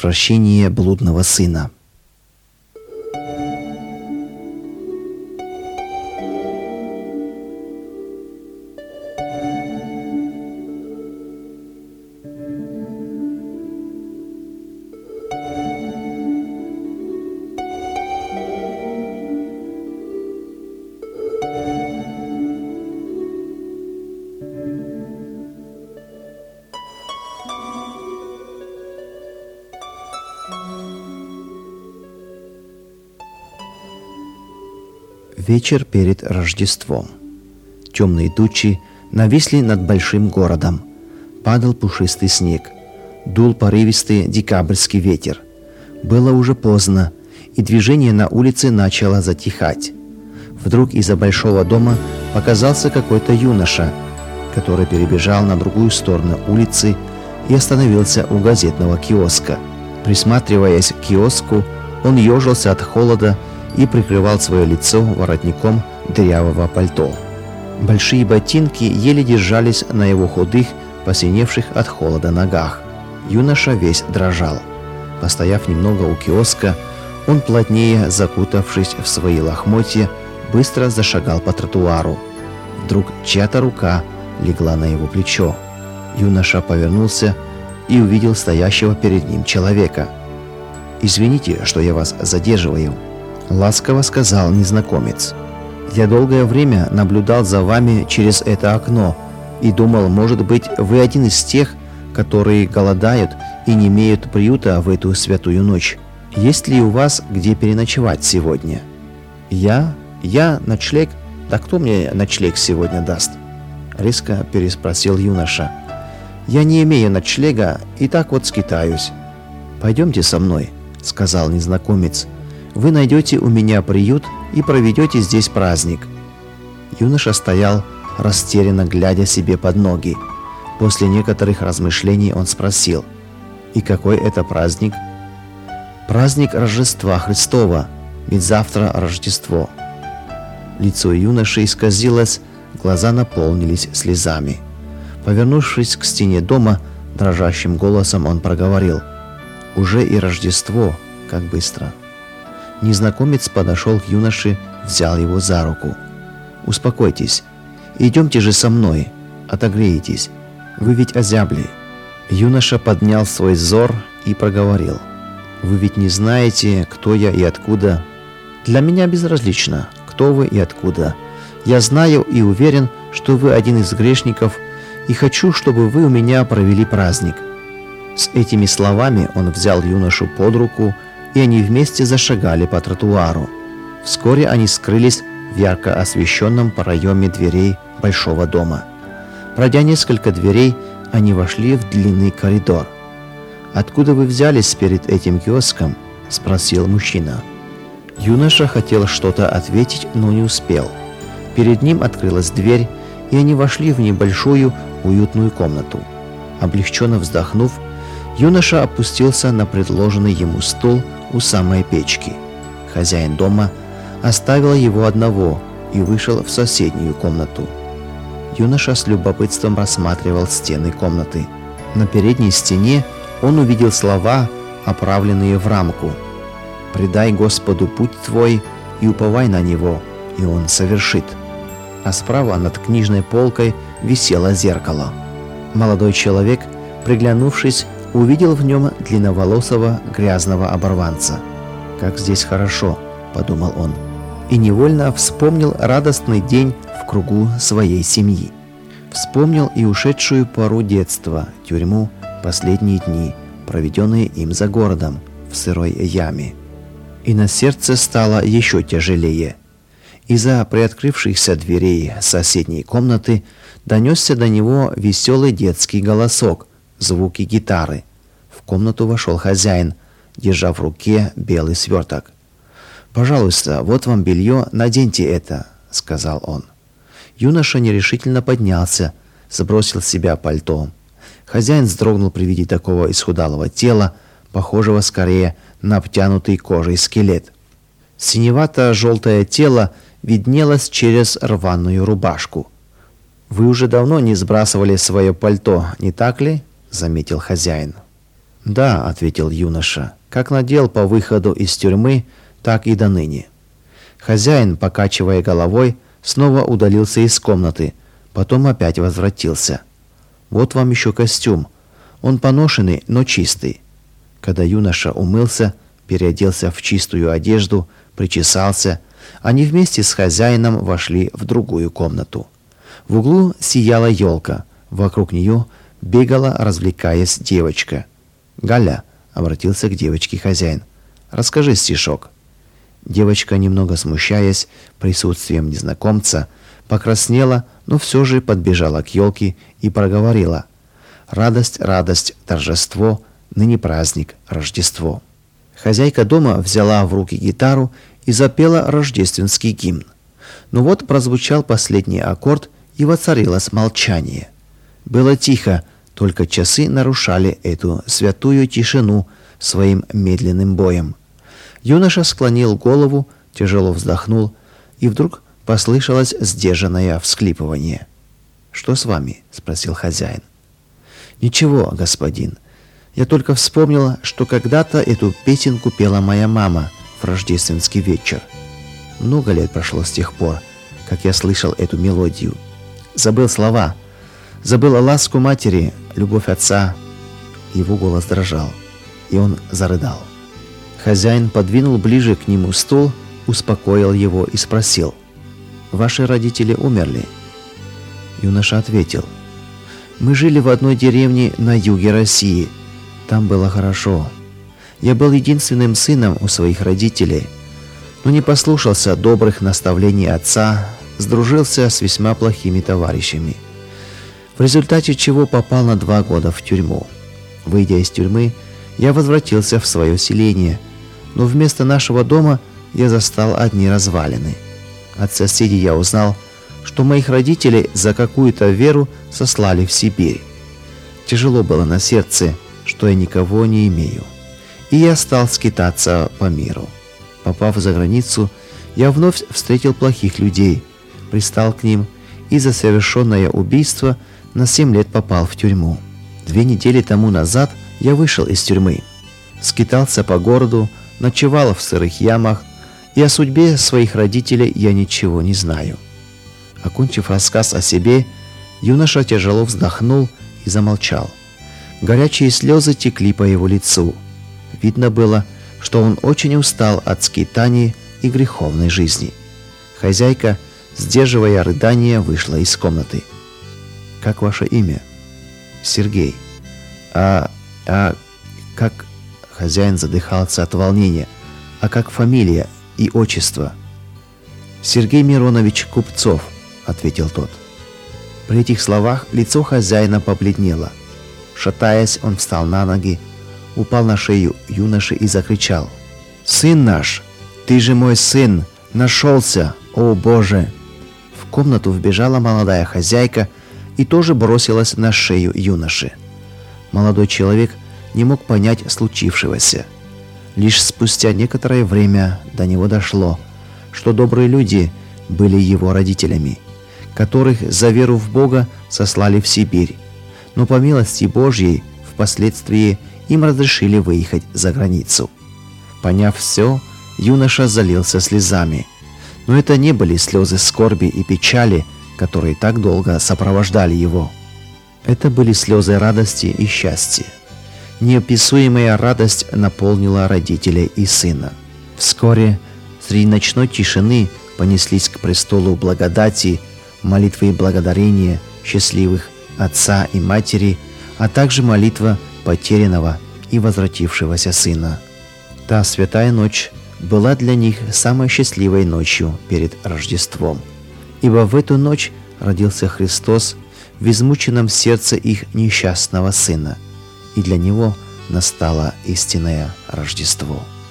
возвращение блудного сына. Вечер перед Рождеством. Темные тучи нависли над большим городом. Падал пушистый снег. Дул порывистый декабрьский ветер. Было уже поздно, и движение на улице начало затихать. Вдруг из-за большого дома показался какой-то юноша, который перебежал на другую сторону улицы и остановился у газетного киоска. Присматриваясь к киоску, он ежился от холода и прикрывал свое лицо воротником дырявого пальто. Большие ботинки еле держались на его худых, посиневших от холода ногах. Юноша весь дрожал. Постояв немного у киоска, он, плотнее закутавшись в свои лохмотья, быстро зашагал по тротуару. Вдруг чья-то рука легла на его плечо. Юноша повернулся и увидел стоящего перед ним человека. «Извините, что я вас задерживаю», — ласково сказал незнакомец. «Я долгое время наблюдал за вами через это окно и думал, может быть, вы один из тех, которые голодают и не имеют приюта в эту святую ночь. Есть ли у вас где переночевать сегодня?» «Я ночлег? Да кто мне ночлег сегодня даст?» — резко переспросил юноша. «Я не имею ночлега и так вот скитаюсь». «Пойдемте со мной», — сказал незнакомец. «Вы найдете у меня приют и проведете здесь праздник». Юноша стоял, растерянно глядя себе под ноги. После некоторых размышлений он спросил: «И какой это праздник?» «Праздник Рождества Христова, ведь завтра Рождество». Лицо юноши исказилось, глаза наполнились слезами. Повернувшись к стене дома, дрожащим голосом он проговорил: «Уже и Рождество, как быстро». Незнакомец подошел к юноше, взял его за руку. «Успокойтесь, идемте же со мной, отогреетесь, вы ведь озябли». Юноша поднял свой взор и проговорил: «Вы ведь не знаете, кто я и откуда?» «Для меня безразлично, кто вы и откуда. Я знаю и уверен, что вы один из грешников, и хочу, чтобы вы у меня провели праздник». С этими словами он взял юношу под руку, и они вместе зашагали по тротуару. Вскоре они скрылись в ярко освещенном проеме дверей большого дома. Пройдя несколько дверей, они вошли в длинный коридор. «Откуда вы взялись перед этим киоском?» — спросил мужчина. Юноша хотел что-то ответить, но не успел. Перед ним открылась дверь, и они вошли в небольшую уютную комнату. Облегченно вздохнув, юноша опустился на предложенный ему стул у самой печки. Хозяин дома оставил его одного и вышел в соседнюю комнату. Юноша с любопытством рассматривал стены комнаты. На передней стене он увидел слова, оправленные в рамку: «Предай Господу путь твой и уповай на Него, и Он совершит». А справа над книжной полкой висело зеркало. Молодой человек, приглянувшись, увидел в нем длинноволосого грязного оборванца. «Как здесь хорошо», — подумал он, и невольно вспомнил радостный день в кругу своей семьи. Вспомнил и ушедшую пору детства, тюрьму, последние дни, проведенные им за городом, в сырой яме. И на сердце стало еще тяжелее. Из-за приоткрывшихся дверей соседней комнаты донесся до него веселый детский голосок, звуки гитары. В комнату вошел хозяин, держа в руке белый сверток. «Пожалуйста, вот вам белье, наденьте это», — сказал он. Юноша нерешительно поднялся, сбросил с себя пальто. Хозяин вздрогнул при виде такого исхудалого тела, похожего скорее на обтянутый кожей скелет. Синевато-желтое тело виднелось через рваную рубашку. «Вы уже давно не сбрасывали свое пальто, не так ли?» — заметил хозяин. «Да», — ответил юноша, — «как надел по выходу из тюрьмы, так и до ныне». Хозяин, покачивая головой, снова удалился из комнаты, потом опять возвратился. «Вот вам еще костюм. Он поношенный, но чистый». Когда юноша умылся, переоделся в чистую одежду, причесался, они вместе с хозяином вошли в другую комнату. В углу сияла елка, вокруг нее бегала, развлекаясь, девочка. «Галя», — обратился к девочке хозяин, — «расскажи стишок». Девочка, немного смущаясь присутствием незнакомца, покраснела, но все же подбежала к елке и проговорила: «Радость, радость, торжество, ныне праздник, Рождество». Хозяйка дома взяла в руки гитару и запела рождественский гимн. Но вот прозвучал последний аккорд, и воцарилось молчание. Было тихо, только часы нарушали эту святую тишину своим медленным боем. Юноша склонил голову, тяжело вздохнул, и вдруг послышалось сдержанное всхлипывание. «Что с вами?» — спросил хозяин. «Ничего, господин. Я только вспомнила, что когда-то эту песенку пела моя мама в рождественский вечер. Много лет прошло с тех пор, как я слышал эту мелодию. Забыл слова, забыл ласку матери, любовь отца». Его голос дрожал, и он зарыдал. Хозяин подвинул ближе к нему стул, успокоил его и спросил: «Ваши родители умерли?» Юноша ответил: «Мы жили в одной деревне на юге России. Там было хорошо. Я был единственным сыном у своих родителей, но не послушался добрых наставлений отца, сдружился с весьма плохими товарищами, в результате чего попал на 2 года в тюрьму. Выйдя из тюрьмы, я возвратился в свое селение, но вместо нашего дома я застал одни развалины. От соседей я узнал, что моих родителей за какую-то веру сослали в Сибирь. Тяжело было на сердце, что я никого не имею, и я стал скитаться по миру. Попав за границу, я вновь встретил плохих людей, пристал к ним и за совершенное убийство на 7 лет попал в тюрьму. 2 недели тому назад я вышел из тюрьмы, скитался по городу, ночевал в сырых ямах, и о судьбе своих родителей я ничего не знаю». Окончив рассказ о себе, юноша тяжело вздохнул и замолчал. Горячие слезы текли по его лицу. Видно было, что он очень устал от скитаний и греховной жизни. Хозяйка, сдерживая рыдания, вышла из комнаты. «Как ваше имя?» «Сергей». А как...» Хозяин задыхался от волнения. «А как фамилия и отчество?» «Сергей Миронович Купцов», — ответил тот. При этих словах лицо хозяина побледнело. Шатаясь, он встал на ноги, упал на шею юноши и закричал: «Сын наш! Ты же мой сын! Нашелся! О, Боже!» В комнату вбежала молодая хозяйка и тоже бросилась на шею юноши. Молодой человек не мог понять случившегося. Лишь спустя некоторое время до него дошло, что добрые люди были его родителями, которых за веру в Бога сослали в Сибирь, но по милости Божьей впоследствии им разрешили выехать за границу. Поняв все, юноша залился слезами, но это не были слезы скорби и печали, которые так долго сопровождали его. Это были слезы радости и счастья. Неописуемая радость наполнила родителей и сына. Вскоре среди ночной тишины понеслись к престолу благодати молитвы и благодарения счастливых отца и матери, а также молитва потерянного и возвратившегося сына. Та святая ночь была для них самой счастливой ночью перед Рождеством, ибо в эту ночь родился Христос в измученном сердце их несчастного сына, и для него настало истинное Рождество.